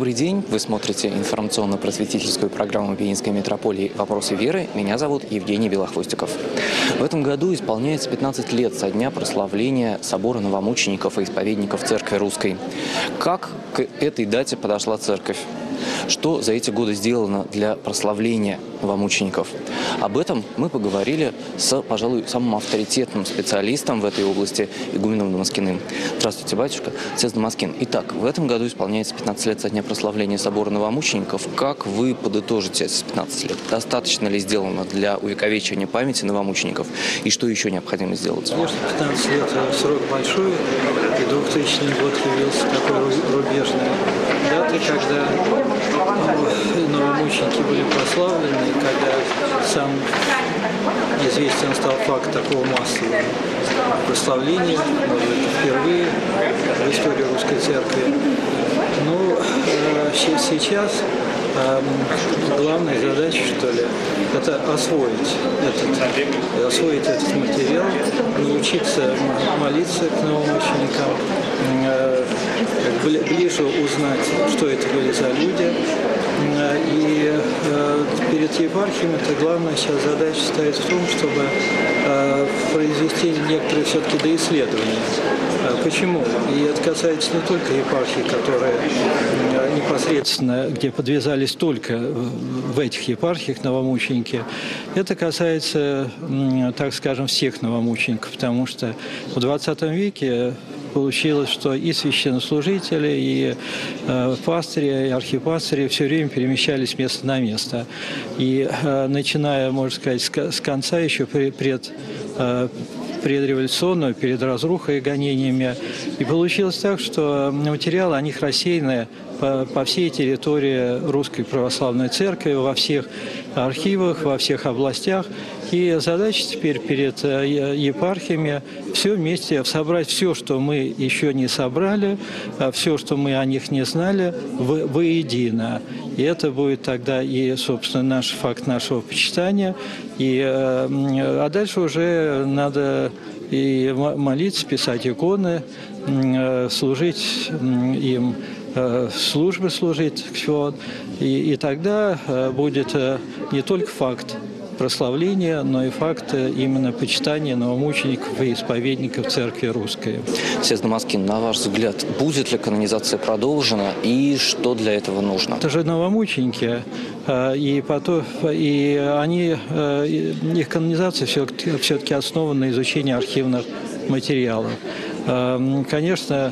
Добрый день, вы смотрите информационно-просветительскую программу Пензенской митрополии «Вопросы веры». Меня зовут Евгений Белохвостиков. В этом году исполняется 15 лет со дня прославления собора новомучеников и исповедников Церкви Русской. Как к этой дате подошла Церковь? Что за эти годы сделано для прославления новомучеников? Об этом мы поговорили с, пожалуй, самым авторитетным специалистом в этой области, игуменом Дамаскиным. Здравствуйте, батюшка. Отец Дамаскин. Итак, в этом году исполняется 15 лет со дня прославления собора новомучеников. Как вы подытожите эти 15 лет? Достаточно ли сделано для увековечивания памяти новомучеников? И что еще необходимо сделать? Конечно, 15 лет – срок большой, и 2000 год явился такой рубежной датой, когда новомученики были прославлены, когда сам известен стал факт такого массового прославления, может быть, впервые в истории Русской Церкви. Но сейчас главная задача, что ли, это освоить этот материал, научиться молиться к новомученикам, ближе узнать, что это были за люди. И перед епархией это главная сейчас задача стоит в том, чтобы произвести некоторые все-таки доисследования. Почему? И это касается не только епархий, которые непосредственно, где подвязались только в этих епархиях новомученики. Это касается, так скажем, всех новомучеников, потому что в 20 веке получилось, что и священнослужители, и пастыри, и архипастыри все время перемещались с места на место. И начиная, можно сказать, с конца еще предреволюционного, перед разрухой и гонениями. И получилось так, что материалы о них рассеяны по всей территории Русской Православной Церкви, во всех архивах, во всех областях. И задача теперь перед епархиями все вместе собрать все, что мы еще не собрали, все, что мы о них не знали, воедино. И это будет тогда и, собственно, наш факт нашего почитания. А дальше уже надо и молиться, писать иконы, служить им, службы служить. И тогда будет не только факт прославления, но и факт именно почитания новомучеников и исповедников Церкви Русской. Отец Дамаскин, на ваш взгляд, будет ли канонизация продолжена и что для этого нужно? Это же новомученики, их канонизация все-таки основана на изучении архивных материалов. Конечно,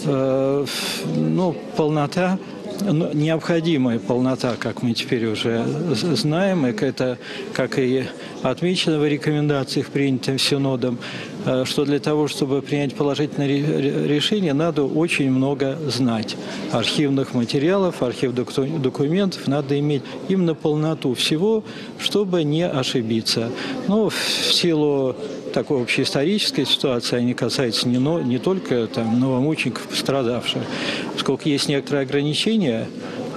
полнота, необходимая полнота, как мы теперь уже знаем, и это, как и отмечено в рекомендациях, принятым Синодом, что для того, чтобы принять положительное решение, надо очень много знать архивных материалов, архивных документов, надо иметь именно полноту всего, чтобы не ошибиться. Но в силу такой общеисторической ситуации, они касаются не только новомучеников, пострадавших. Поскольку есть некоторые ограничения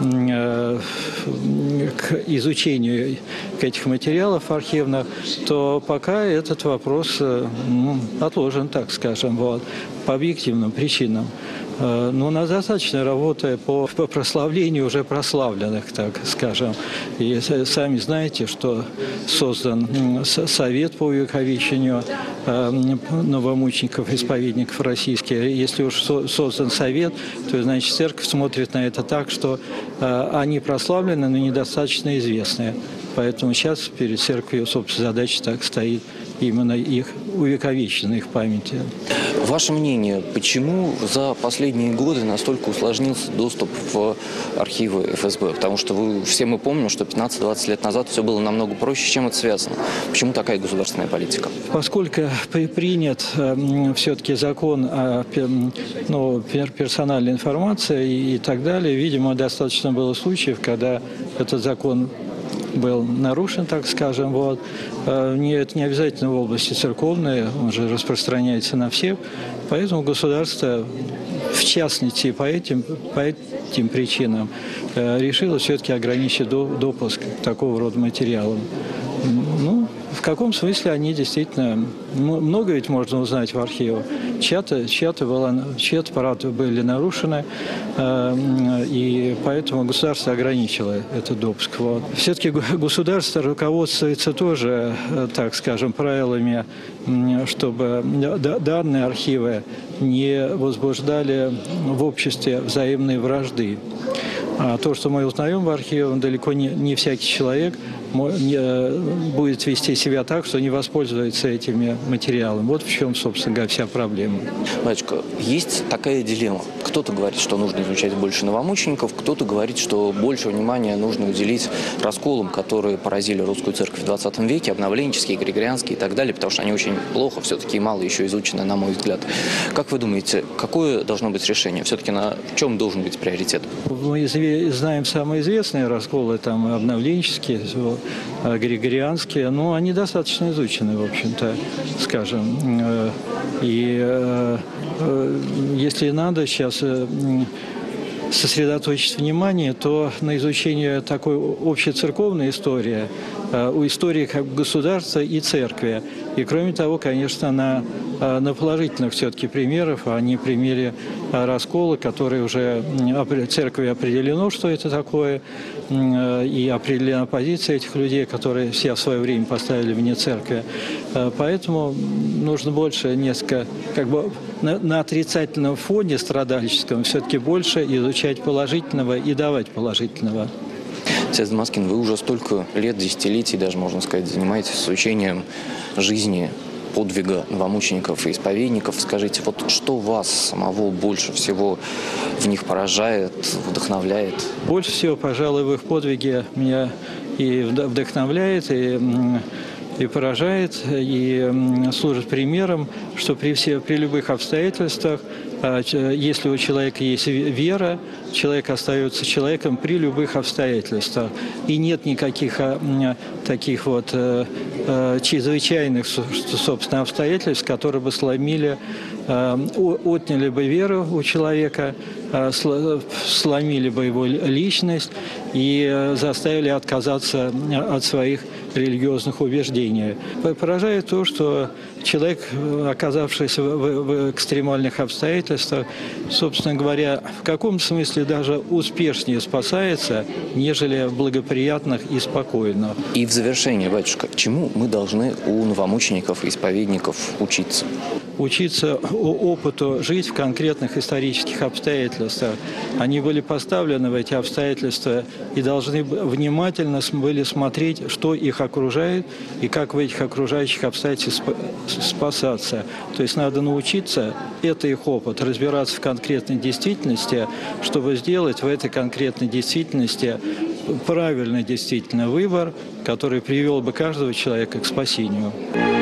к изучению этих материалов архивных, то пока этот вопрос отложен, так скажем, по объективным причинам. Но у нас достаточно работы по прославлению уже прославленных, так скажем. И сами знаете, что создан совет по увековечению новомучеников, исповедников российских. Если уж создан совет, то, значит, церковь смотрит на это так, что они прославлены, но недостаточно известны. Поэтому сейчас перед церковью, собственно, задача так стоит именно их увековечена, их памяти. Ваше мнение, почему за последние годы настолько усложнился доступ в архивы ФСБ? Потому что все мы помним, что 15-20 лет назад все было намного проще. С чем это связано? Почему такая государственная политика? Поскольку принят все-таки закон о персональной информации и так далее, видимо, достаточно было случаев, когда этот закон был нарушен, так скажем. Это не обязательно в области церковной, он же распространяется на всех. Поэтому государство, в частности, по этим причинам, решило все-таки ограничить допуск к такого рода материалам. в каком смысле они действительно... Много ведь можно узнать в архивах. Чьи-то права были нарушены, и поэтому государство ограничило этот допуск. Вот. Все-таки государство руководствуется тоже, так скажем, правилами, чтобы данные архивы не возбуждали в обществе взаимные вражды. А то, что мы узнаем в архиве, далеко не всякий человек будет вести себя так, что не воспользуется этими материалами. Вот в чем, собственно говоря, вся проблема. Батюшка, есть такая дилемма. Кто-то говорит, что нужно изучать больше новомучеников, кто-то говорит, что больше внимания нужно уделить расколам, которые поразили русскую церковь в 20 веке, обновленческие, григорианские и так далее, потому что они очень плохо, все-таки и мало еще изучены, на мой взгляд. Как вы думаете, какое должно быть решение? Все-таки в чем должен быть приоритет? Мы знаем самые известные расколы, там, обновленческие, григорианские, но они достаточно изучены, в общем-то, скажем. И если надо сейчас сосредоточить внимание, то на изучение такой общецерковной истории, у истории как государства и церкви. И кроме того, конечно, на положительных все-таки примерах, а не примере раскола, который уже церкви определено, что это такое, и определена позиция этих людей, которые все в свое время поставили вне церкви. Поэтому нужно больше несколько, как бы на отрицательном фоне страдальческом все-таки больше изучать положительного и давать положительного. Отец Дамаскин, вы уже столько лет, десятилетий даже, можно сказать, занимаетесь изучением жизни, подвига новомучеников и исповедников. Скажите, вот что вас самого больше всего в них поражает, вдохновляет? Больше всего, пожалуй, в их подвиге меня и вдохновляет, и поражает, и служит примером, что при любых обстоятельствах, если у человека есть вера, человек остается человеком при любых обстоятельствах. И нет никаких таких вот чрезвычайных, собственно, обстоятельств, которые бы сломили, отняли бы веру у человека, сломили бы его личность и заставили отказаться от своих религиозных убеждений. Поражает то, что человек, оказавшийся в экстремальных обстоятельствах, собственно говоря, в каком смысле даже успешнее спасается, нежели в благоприятных и спокойных. И в завершение, батюшка, чему мы должны у новомучеников и исповедников учиться? Учиться опыту жить в конкретных исторических обстоятельствах. Они были поставлены в эти обстоятельства и должны внимательно были смотреть, что их окружает и как в этих окружающих обстоятельствах спасаться. То есть надо научиться, это их опыт, разбираться в конкретной действительности, чтобы сделать в этой конкретной действительности правильный действительно выбор, который привел бы каждого человека к спасению.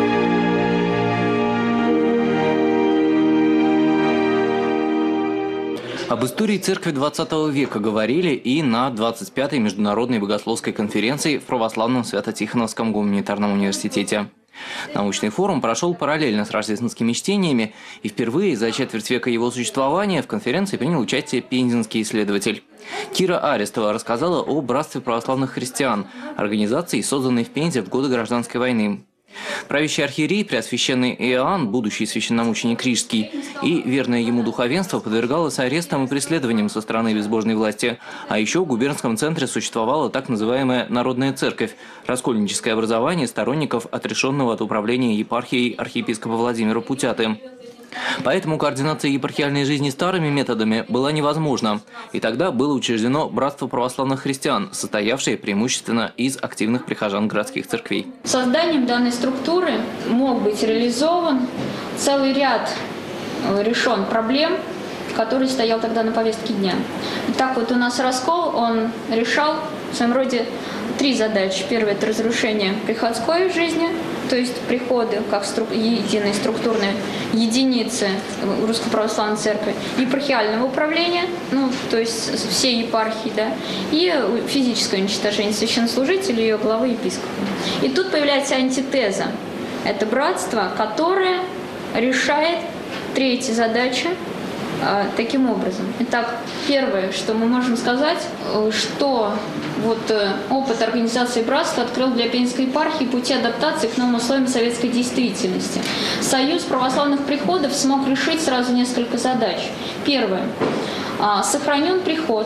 Об истории церкви 20 века говорили и на 25-й международной богословской конференции в Православном Свято-Тихоновском гуманитарном университете. Научный форум прошел параллельно с рождественскими чтениями, и впервые за четверть века его существования в конференции принял участие пензенский исследователь. Кира Арестова рассказала о Братстве православных христиан, организации, созданной в Пензе в годы Гражданской войны. Правящий архиерей, преосвященный Иоанн, будущий священномученик Рижский, и верное ему духовенство подвергалось арестам и преследованиям со стороны безбожной власти. А еще в губернском центре существовала так называемая Народная церковь – раскольническое образование сторонников отрешенного от управления епархией архиепископа Владимира Путяты. Поэтому координация епархиальной жизни старыми методами была невозможна. И тогда было учреждено Братство православных христиан, состоявшее преимущественно из активных прихожан городских церквей. Созданием данной структуры мог быть реализован целый ряд решен проблем, который стоял тогда на повестке дня. Итак, вот у нас раскол, он решал в своем роде три задачи. Первое – это разрушение приходской жизни, то есть приходы как единой структурной единицы Русской Православной Церкви, епархиального управления, то есть всей епархии, да, и физическое уничтожение священнослужителей, ее главы епископа. И тут появляется антитеза. Это братство, которое решает третью задачу, таким образом. Итак, первое, что мы можем сказать, что опыт организации братства открыл для Пензенской епархии пути адаптации к новым условиям советской действительности. Союз православных приходов смог решить сразу несколько задач. Первое. Сохранен приход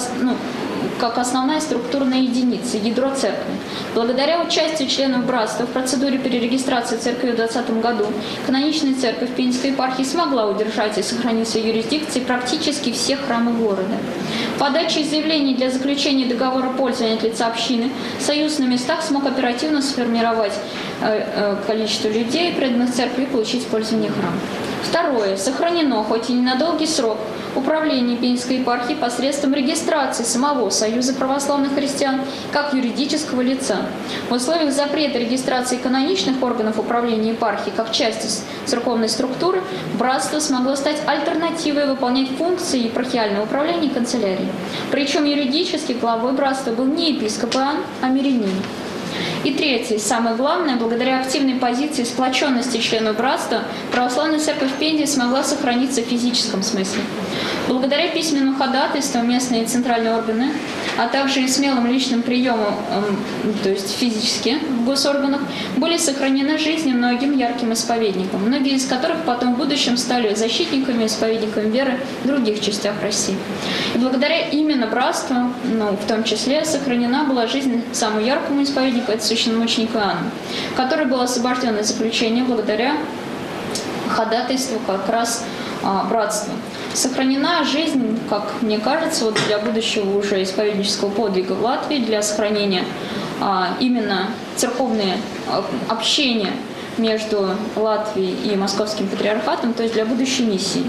как основная структурная единица, ядро церкви. Благодаря участию членов братства в процедуре перерегистрации церкви в 2020 году каноничная церковь Пензенской епархии смогла удержать и сохранить в своей юрисдикции практически все храмы города. Подачей заявлений для заключения договора пользования от лица общины Союз на местах смог оперативно сформировать количество людей, преданных церкви, и получить в пользование храм. Второе. Сохранено, хоть и не на долгий срок, управление Пензенской епархии посредством регистрации самого Союза православных христиан как юридического лица. В условиях запрета регистрации каноничных органов управления епархии как части церковной структуры, братство смогло стать альтернативой выполнять функции епархиального управления и канцелярии. Причем юридически главой братства был не епископ Иоанн, а мирянин. И третье, самое главное, благодаря активной позиции сплоченности членов братства, православная церковь в Пензе смогла сохраниться в физическом смысле. Благодаря письменным ходатайствам местные и центральные органы, а также и смелым личным приемам, то есть физически в госорганах, были сохранены жизни многим ярким исповедникам, многие из которых потом в будущем стали защитниками и исповедниками веры в других частях России. И благодаря именно братству, в том числе, сохранена была жизнь самому яркому исповеднику, это священномученику Иоанну, который был освобожден из заключения благодаря ходатайству как раз братства. Сохранена жизнь, как мне кажется, для будущего уже исповеднического подвига в Латвии, для сохранения именно церковное общение между Латвией и Московским патриархатом, то есть для будущей миссии.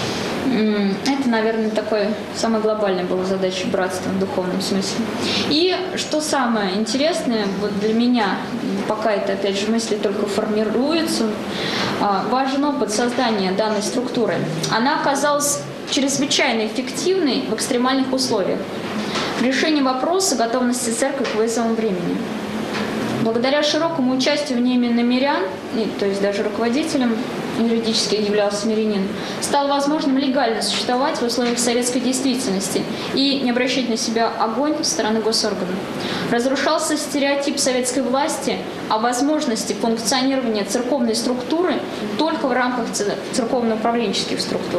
Это, наверное, такой самая глобальная была задача братства в духовном смысле. И что самое интересное для меня, пока это, опять же, мысли только формируются, важен опыт создания данной структуры. Она оказалась чрезвычайно эффективной в экстремальных условиях. Решение вопроса готовности церкви к вызовам времени. Благодаря широкому участию в ней именно мирян, то есть даже руководителем юридически являлся мирянин, стало возможным легально существовать в условиях советской действительности и не обращать на себя огонь со стороны госорганов. Разрушался стереотип советской власти о возможности функционирования церковной структуры только в рамках церковно-управленческих структур.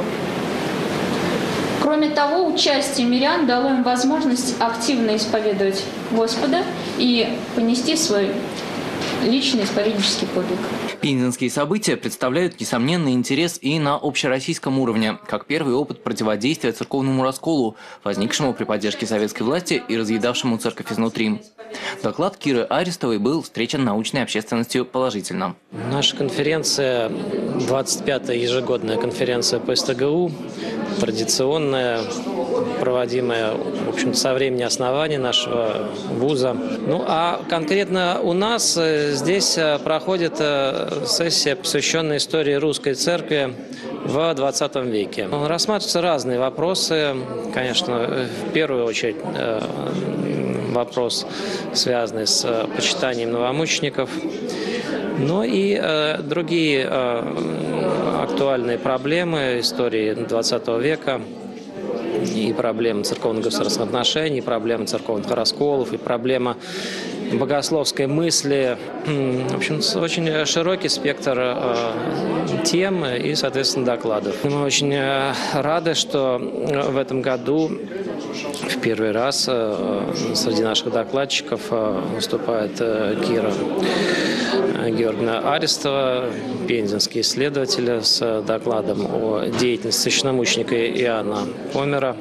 Кроме того, участие мирян дало им возможность активно исповедовать Господа и понести свой личный исповеднический подвиг. Пензенские события представляют несомненный интерес и на общероссийском уровне, как первый опыт противодействия церковному расколу, возникшему при поддержке советской власти и разъедавшему церковь изнутри. Доклад Киры Аристовой был встречен научной общественностью положительно. Наша конференция, 25-я ежегодная конференция по СТГУ, традиционная, проводимая, в общем-то, со времени основания нашего вуза. А конкретно у нас здесь проходит сессия, посвященная истории русской церкви в 20 веке. Рассматриваются разные вопросы. Конечно, в первую очередь вопрос, связанный с почитанием новомучеников, но и другие актуальные проблемы истории 20 века, и проблемы церковно-государственных отношений, и проблемы церковных расколов, и проблема богословской мысли. В общем, очень широкий спектр тем и, соответственно, докладов. Мы очень рады, что в этом году в первый раз среди наших докладчиков выступает Кира Георгиевна Аристова, пензенский исследователь, с докладом о деятельности священномученика Иоанна Омера.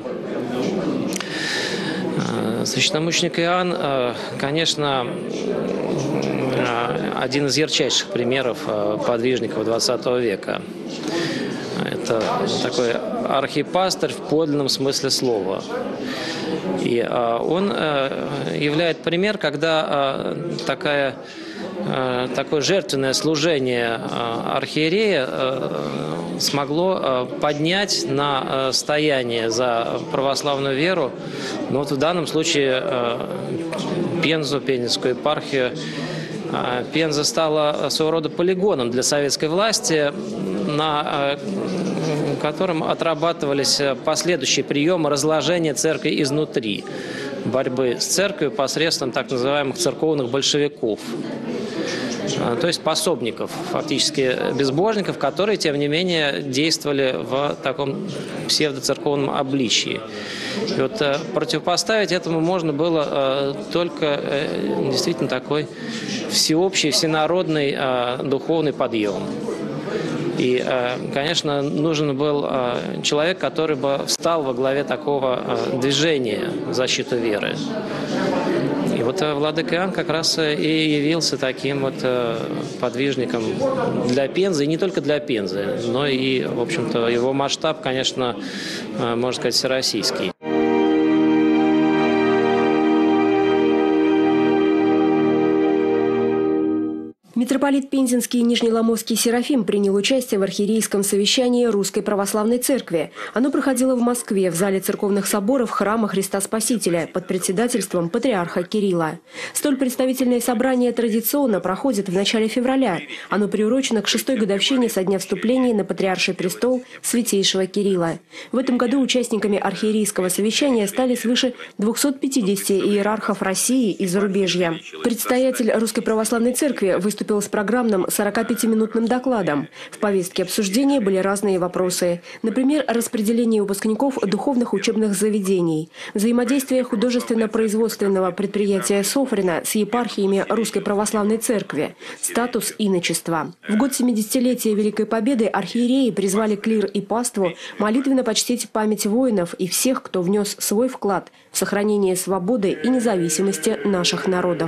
Священномученик Иоанн, конечно, один из ярчайших примеров подвижников XX века. Это такой архипастырь в подлинном смысле слова. И он являет пример, когда такое жертвенное служение архиерея смогло поднять на стояние за православную веру, но вот в данном случае Пензенскую епархию Пенза стала своего рода полигоном для советской власти, на котором отрабатывались последующие приемы разложения церкви изнутри, борьбы с церковью посредством так называемых церковных большевиков. То есть пособников, фактически безбожников, которые, тем не менее, действовали в таком псевдоцерковном обличии. И вот противопоставить этому можно было только действительно такой всеобщий, всенародный духовный подъем. И, конечно, нужен был человек, который бы встал во главе такого движения в защиту веры. И вот владыка Иоанн как раз и явился таким вот подвижником для Пензы, и не только для Пензы, но и, в общем-то, его масштаб, конечно, можно сказать, всероссийский. Митрополит Пензенский и Нижнеломовский Серафим принял участие в архиерейском совещании Русской Православной Церкви. Оно проходило в Москве, в зале церковных соборов храма Христа Спасителя под председательством патриарха Кирилла. Столь представительное собрание традиционно проходит в начале февраля. Оно приурочено к 6-й годовщине со дня вступления на патриарший престол святейшего Кирилла. В этом году участниками архиерейского совещания стали свыше 250 иерархов России и зарубежья. Предстоятель Русской Православной Церкви выступил с программным 45-минутным докладом. В повестке обсуждения были разные вопросы. Например, распределение выпускников духовных учебных заведений, взаимодействие художественно-производственного предприятия Софрина с епархиями Русской Православной Церкви, статус иночества. В год 70-летия Великой Победы архиереи призвали клир и паству молитвенно почтить память воинов и всех, кто внес свой вклад в сохранение свободы и независимости наших народов.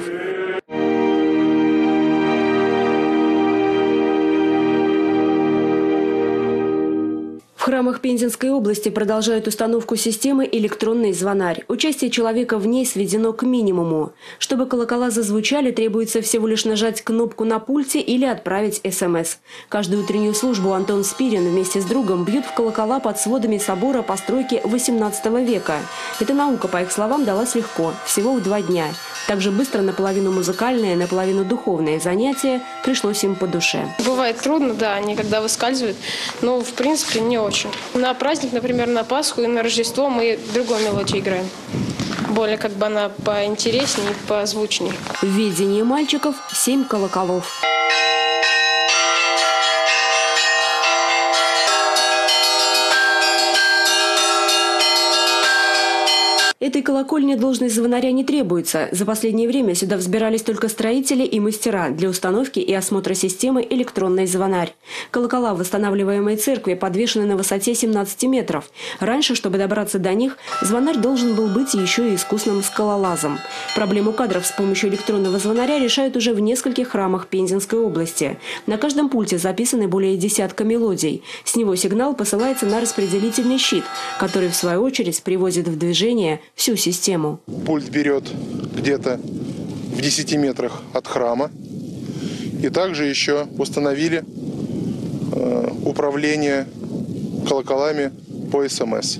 В храмах Пензенской области продолжают установку системы «Электронный звонарь». Участие человека в ней сведено к минимуму. Чтобы колокола зазвучали, требуется всего лишь нажать кнопку на пульте или отправить СМС. Каждую утреннюю службу Антон Спирин вместе с другом бьют в колокола под сводами собора постройки XVIII века. Эта наука, по их словам, далась легко, всего в 2 дня. Также быстро наполовину музыкальное, наполовину духовное занятие пришлось им по душе. Бывает трудно, да, они когда выскальзывают, но в принципе не очень. На праздник, например, на Пасху и на Рождество мы другую мелодию играем. Более как бы она поинтереснее и позвучнее. В ведении мальчиков 7 колоколов. Этой колокольне должность звонаря не требуется. За последнее время сюда взбирались только строители и мастера для установки и осмотра системы «Электронный звонарь». Колокола в восстанавливаемой церкви подвешены на высоте 17 метров. Раньше, чтобы добраться до них, звонарь должен был быть еще и искусным скалолазом. Проблему кадров с помощью электронного звонаря решают уже в нескольких храмах Пензенской области. На каждом пульте записаны более десятка мелодий. С него сигнал посылается на распределительный щит, который, в свою очередь, приводит в движение всю систему. Пульт берет где-то в 10 метрах от храма. И также еще установили управление колоколами по СМС.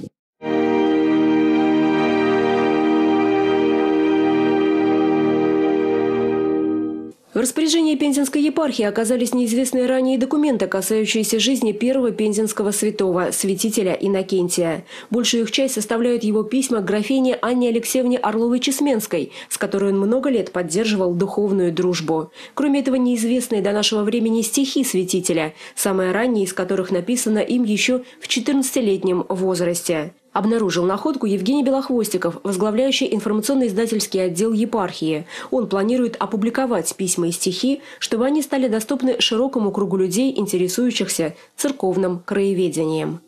В распоряжении Пензенской епархии оказались неизвестные ранее документы, касающиеся жизни первого пензенского святого, святителя Иннокентия. Большую их часть составляют его письма к графине Анне Алексеевне Орловой-Чесменской, с которой он много лет поддерживал духовную дружбу. Кроме этого, неизвестные до нашего времени стихи святителя, самые ранние из которых написано им еще в 14-летнем возрасте. Обнаружил находку Евгений Белохвостиков, возглавляющий информационно-издательский отдел епархии. Он планирует опубликовать письма и стихи, чтобы они стали доступны широкому кругу людей, интересующихся церковным краеведением.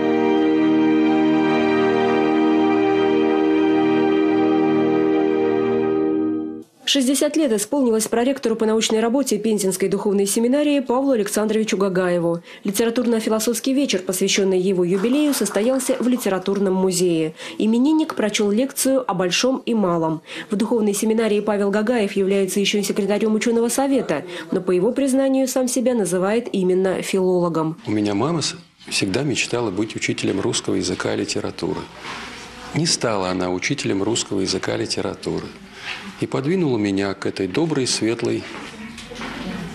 60 лет исполнилось проректору по научной работе Пензенской духовной семинарии Павлу Александровичу Гагаеву. Литературно-философский вечер, посвященный его юбилею, состоялся в литературном музее. Именинник прочел лекцию о большом и малом. В духовной семинарии Павел Гагаев является еще и секретарем ученого совета, но по его признанию сам себя называет именно филологом. У меня мама всегда мечтала быть учителем русского языка и литературы. Не стала она учителем русского языка и литературы. И подвинула меня к этой доброй, светлой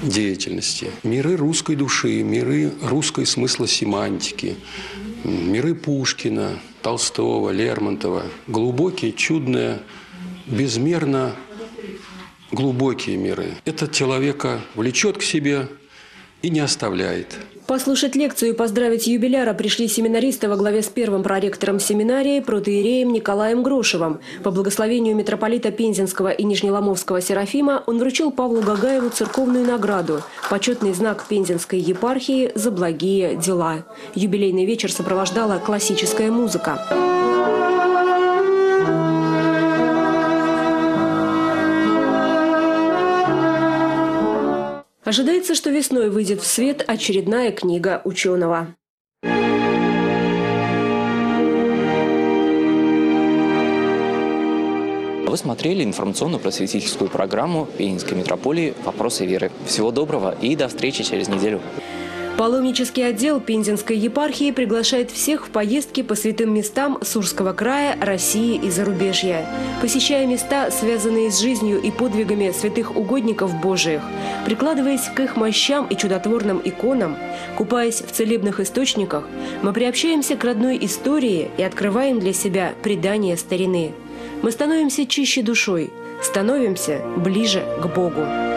деятельности. Миры русской души, миры русской смыслосемантики, миры Пушкина, Толстого, Лермонтова. Глубокие, чудные, безмерно глубокие миры. Это человека влечет к себе и не оставляет. Послушать лекцию и поздравить юбиляра пришли семинаристы во главе с первым проректором семинарии протоиереем Николаем Грошевым. По благословению митрополита Пензенского и Нижнеломовского Серафима он вручил Павлу Гагаеву церковную награду – почетный знак Пензенской епархии за благие дела. Юбилейный вечер сопровождала классическая музыка. Ожидается, что весной выйдет в свет очередная книга ученого. Вы смотрели информационно-просветительскую программу Пензенской митрополии «Вопросы веры». Всего доброго и до встречи через неделю. Паломнический отдел Пензенской епархии приглашает всех в поездки по святым местам Сурского края, России и зарубежья. Посещая места, связанные с жизнью и подвигами святых угодников Божиих, прикладываясь к их мощам и чудотворным иконам, купаясь в целебных источниках, мы приобщаемся к родной истории и открываем для себя предания старины. Мы становимся чище душой, становимся ближе к Богу.